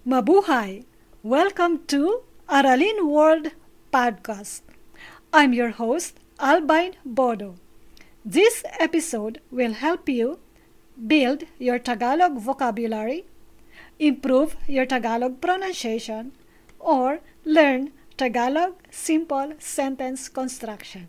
Mabuhay! Welcome to Aralin World Podcast. I'm your host, Albine Bodo. This episode will help you build your Tagalog vocabulary, improve your Tagalog pronunciation, or learn Tagalog simple sentence construction.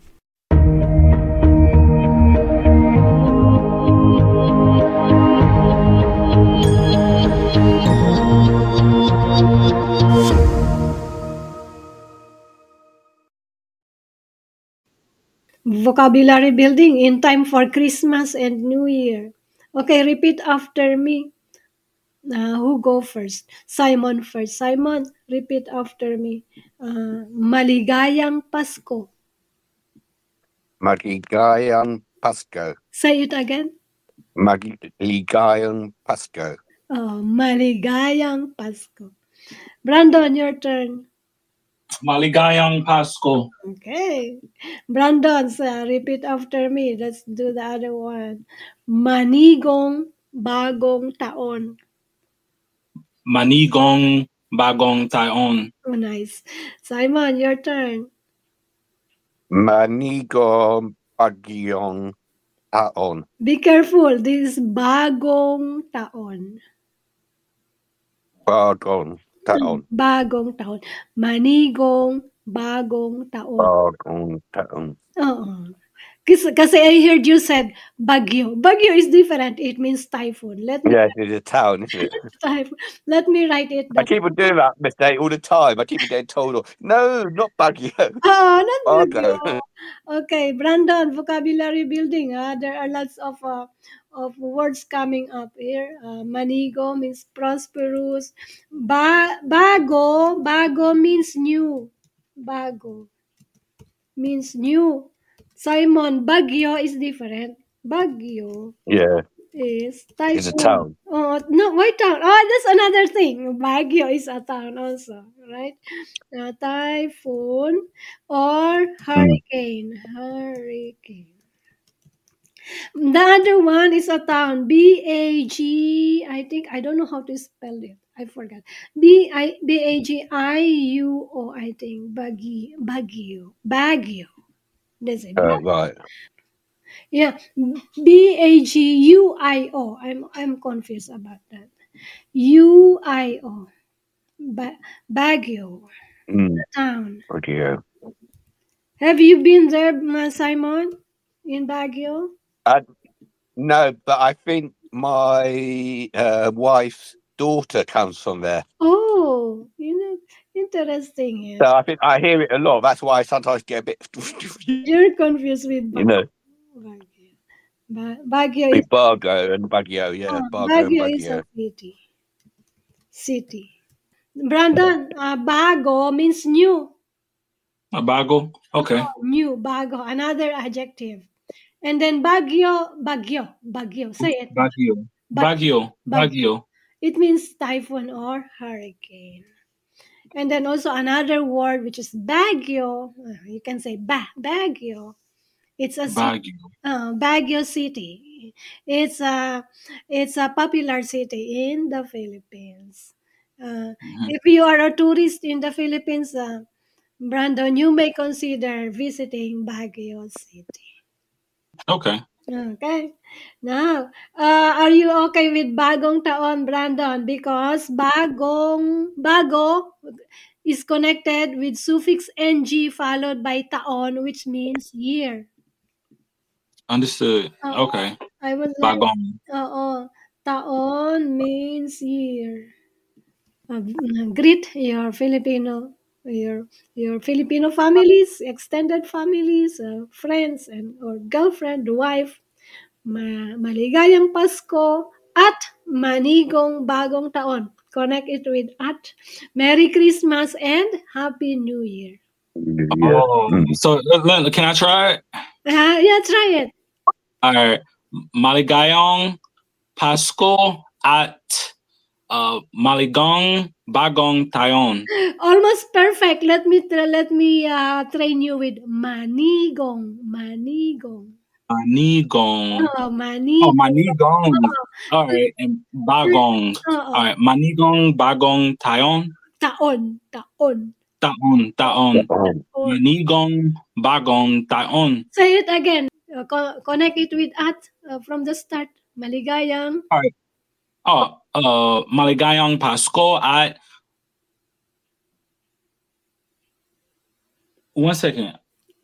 Vocabulary building in time for Christmas and New Year. Okay, repeat after me. Who go first? Simon first. Simon, repeat after me. Maligayang Pasko. Maligayang Pasko. Say it again. Maligayang Pasko. Maligayang Pasko. Brandon, your turn. Maligayang Pasko. Okay. Brandon, repeat after me. Let's do the other one. Manigong Bagong Taon. Manigong Bagong Taon. Oh, nice. Simon, your turn. Manigong Bagyong Taon. Be careful. This is Bagong Taon. Bagong Taon. Bagong Taon. Manigong Bagong Taon. Bagong Taon. Oo. Kasi I heard you said Bagyo. Bagyo is different. It means typhoon. Yes, it's a town, isn't it? Typhoon. Let me write it I down. keep on doing that mistake all the time. I keep on getting told, no, not Bagyo. Not Bagyo. Bagyo. Okay, Brandon, vocabulary building. There are lots of words coming up here. Manigo means prosperous. Bago means new. Bago means new. Simon, Bagyo is different. Bagyo Yeah, is it's a typhoon. town. Oh, no, why town? Oh, that's another thing. Baguio is a town also, right? Typhoon or hurricane. Hurricane. The other one is a town. B-A-G, I think, I don't know how to spell it. I forgot. B-A-G-I-U-O, I think. Baguio. Baguio. That's it. Right. Yeah, Baguio. I'm confused about that. UIO, Baguio, town. Bagyo. Have you been there, Simon, in Baguio? No, but I think my wife's daughter comes from there. Oh, interesting. Yeah. So I think I hear it a lot. That's why I sometimes get a bit. You're confused with Baguio. You know, Baguio is Bargo and Baguio, yeah, Bargo and Baguio is a Baguio. city. Brandon, bago means new. Bago. Okay. New, bago, another adjective. And then Bagyo. Say it. Bagyo. It means typhoon or hurricane. And then also another word which is Baguio. You can say Baguio. It's a Baguio city. It's a popular city in the Philippines. If you are a tourist in the Philippines, Brandon, you may consider visiting Baguio City. Okay. Okay. Now, are you okay with Bagong Taon, Brandon? Because bago is connected with suffix ng followed by taon, which means year. Understood. Okay. I was Bagong. Taon means year. Greet your Filipino families, extended families, friends, and or girlfriend, wife. Maligayang Pasko at Manigong Bagong Taon. Connect it with at Merry Christmas and Happy New Year. So can I try it? Yeah, try it. All right. Maligayong Pasko at Maligong Bagong Taon. Almost perfect. Let me train you with Manigong. Manigong. Oh, manigong. Oh, manigong. All right, and bagong. All right, manigong, bagong, taon. Taon. Taon. Manigong, bagong, taon. Say it again. Connect it with at from the start. Maligayang. All right. Maligayang Pasko at 1 second.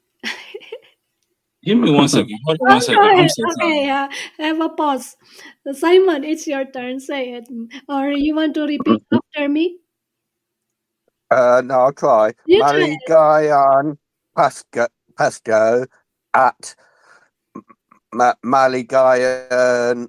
Give me 1 second. Hold on 1 second. I'm so sorry. Okay, have a pause. Simon, it's your turn. Say it. Or you want to repeat after me? No, I'll try. Maligayan Pasco at Maligayan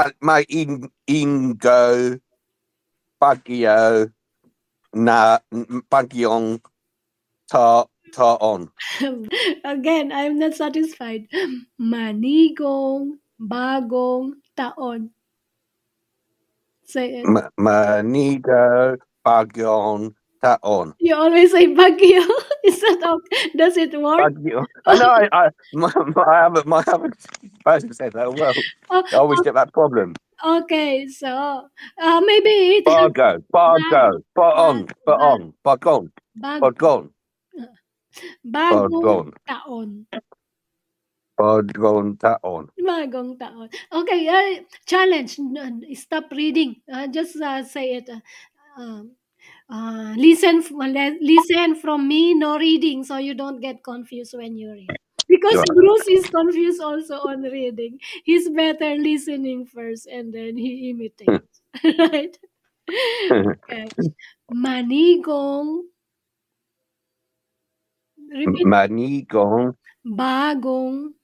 Ingo Baguio na Bagyong Taon. Again, I'm not satisfied. Manigong bagong taon. Say it. Manigo Bagyong Taon. You always say Baguio. Is that okay? Does it work? Baguio. I know. I haven't said that well. I always get that problem. Okay, so maybe it Bagong. Bagong taon. Bagong taon. Bagong taon. Okay, challenge. Stop reading. Just say it. Listen from me, no reading, so you don't get confused when you read. Because Bruce is confused also on reading. He's better listening first and then he imitates. Right? Okay. Manigong. Repeat. Manigong. Bagong.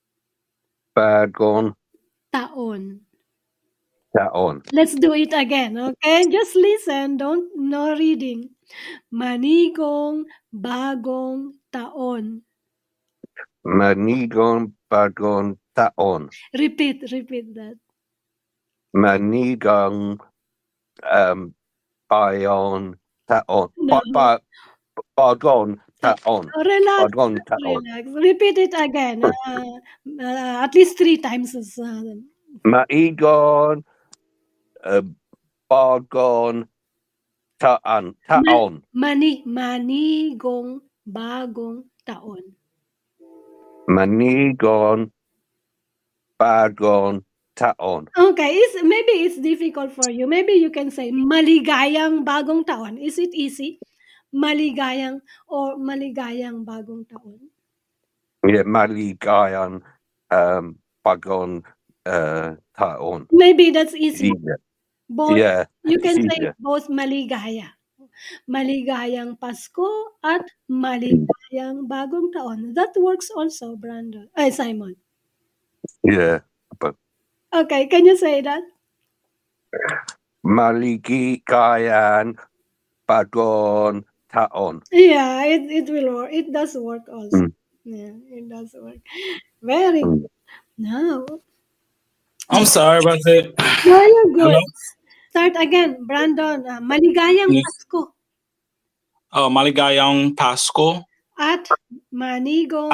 Taon. Let's do it again, okay? Just listen, no reading. Manigong bagong taon. Manigong bagong taon. Repeat that. Manigong bayon taon. Bagong taon. Relax. Repeat it again. At least 3 times. Manigong bagong taon. Manigong bagong taon. Manigong bagong taon. Okay, maybe it's difficult for you. Maybe you can say maligayang bagong taon. Is it easy? Maligayang or maligayang bagong taon? Yeah, maligayang bagong taon. Maybe that's easy. Both, yeah, you can say both maligaya. Maligayang Pasko at maligayang bagong taon. That works also, Brandon. Simon. Yeah, but okay, can you say that? Maligayang bagong taon. Yeah, it will work. It does work also. Yeah, it does work. Very good. Now. I'm sorry about that. No, you're good. Hello? Start again, Brandon. Maligayang Pasko. Maligayang Pasko. At Manigong.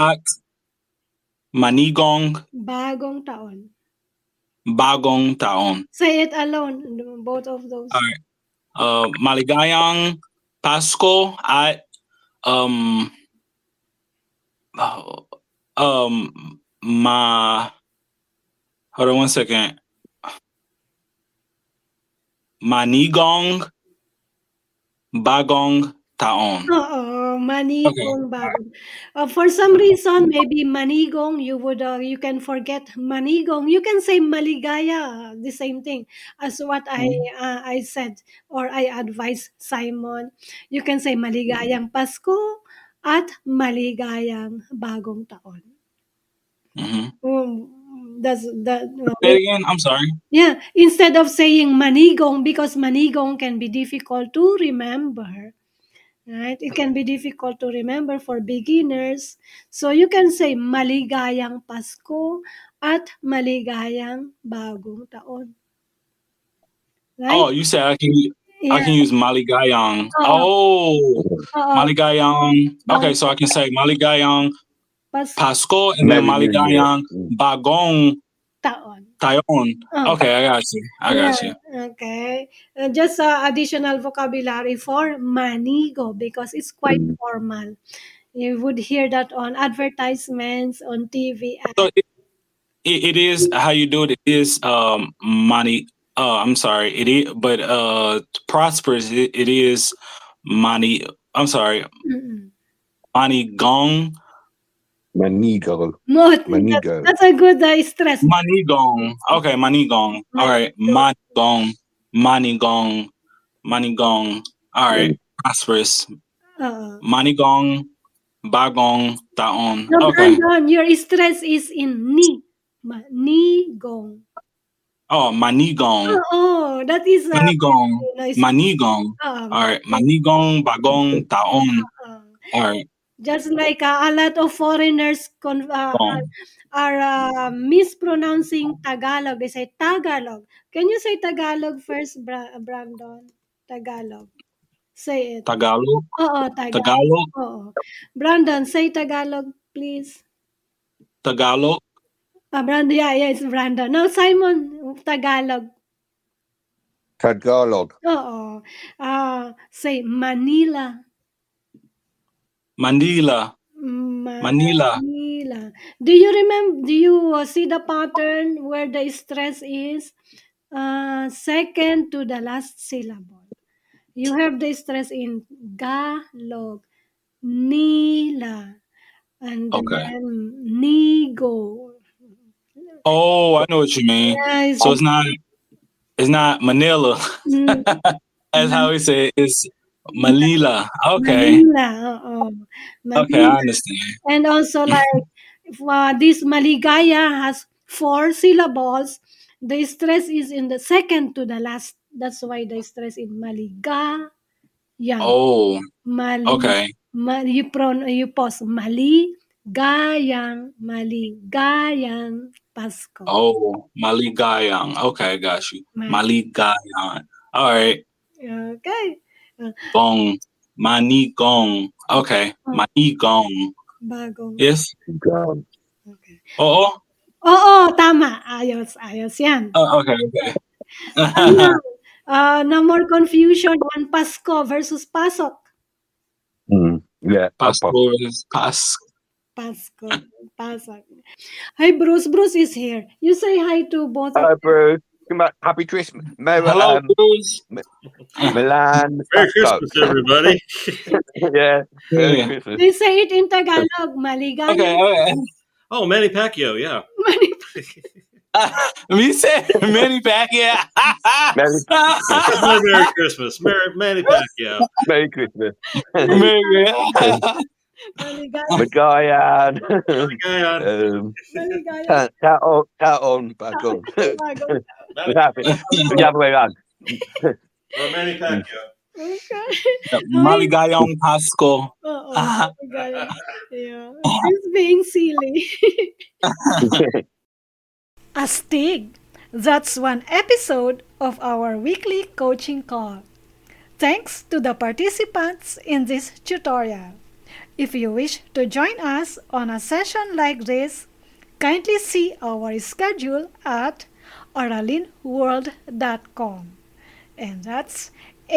Bagong taon. Bagong taon. Say it alone, both of those. All right. Maligayang Pasko at hold on 1 second. Manigong bagong taon. Manigong bagong. For some reason, maybe manigong, you can forget manigong. You can say maligaya, the same thing as what I said or I advised Simon. You can say maligayang Pasko at maligayang bagong taon. That's that. Say it again. I'm sorry. Yeah, instead of saying manigong, because manigong can be difficult to remember. Right? It can be difficult to remember for beginners. So you can say maligayang Pasko at maligayang bagong taon. Right? Oh, you said I can use maligayang. Maligayang. Okay, so I can say maligayang Pasko, and then Maligayang Bagong Taon. Okay, I got you. Okay. Just additional vocabulary for manigo because it's quite formal. You would hear that on advertisements, on TV. So it is how you do it. It is money. I'm sorry. It is, but prosperous. It is money. I'm sorry. Manigong. Manigo. That's a good stress. Manigong. Okay, manigong. All right, manigong. All right, prosperous. Manigong, bagong, taon. No, okay. Brandon, your stress is in ni. Manigong. Oh, manigong. Oh, that is manigong. Manigong. All right, manigong, bagong, taon. All right. Just like a lot of foreigners are mispronouncing Tagalog. They say Tagalog. Can you say Tagalog first, Brandon? Tagalog. Say it. Tagalog? Tagalog. Brandon, say Tagalog, please. Tagalog? Brandon, yeah, it's Brandon. No, Simon, Tagalog. Tagalog. Say Manila. Manila. Do you remember? Do you see the pattern where the stress is second to the last syllable? You have the stress in galog, nila, and then nigo. Oh, I know what you mean. So it's not Manila. That's how we say it. It's Manila. Okay. Manila. Okay, I understand. And also, like, this maligaya has 4 syllables. The stress is in the second to the last. That's why the stress in maligaya. Oh. Okay. You pause maligayang Pasko. Oh, maligayang. Okay, got you. Maligayang. All right. Okay. Gong. Manigong. Okay. Manigong. Bagong. Yes? Gong. Okay. Oo? Oo, tama. Ayos yan. Okay. No more confusion on Pasko versus Pasok. Yeah. Pasko versus Pasko. Pasok. Hi, Bruce. Bruce is here. You say hi to both. Hello, Bruce. Happy Christmas. Hello, Bruce. Milan. Merry Christmas, everybody. Yeah. Merry Christmas. They say it in Tagalog. Maligaya. Okay. Oh, Manny Pacquiao, yeah. Me say Manny Pacquiao. Merry Christmas. Manny Pacquiao. Merry Christmas. Magayan. Taon, bagong. The other way around. Or Manny Pacquiao. Okay. Maligayang Pasko. Yeah. He's being silly. Astig. That's one episode of our weekly coaching call. Thanks to the participants in this tutorial. If you wish to join us on a session like this, kindly see our schedule at aralinworld.com. And that's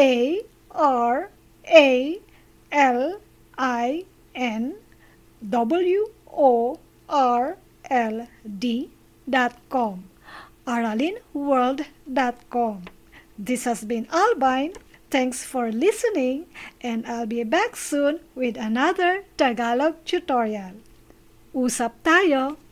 ARALINWORLD.com. aralinworld.com. This has been Albine. Thanks for listening, and I'll be back soon with another Tagalog tutorial. Usap tayo!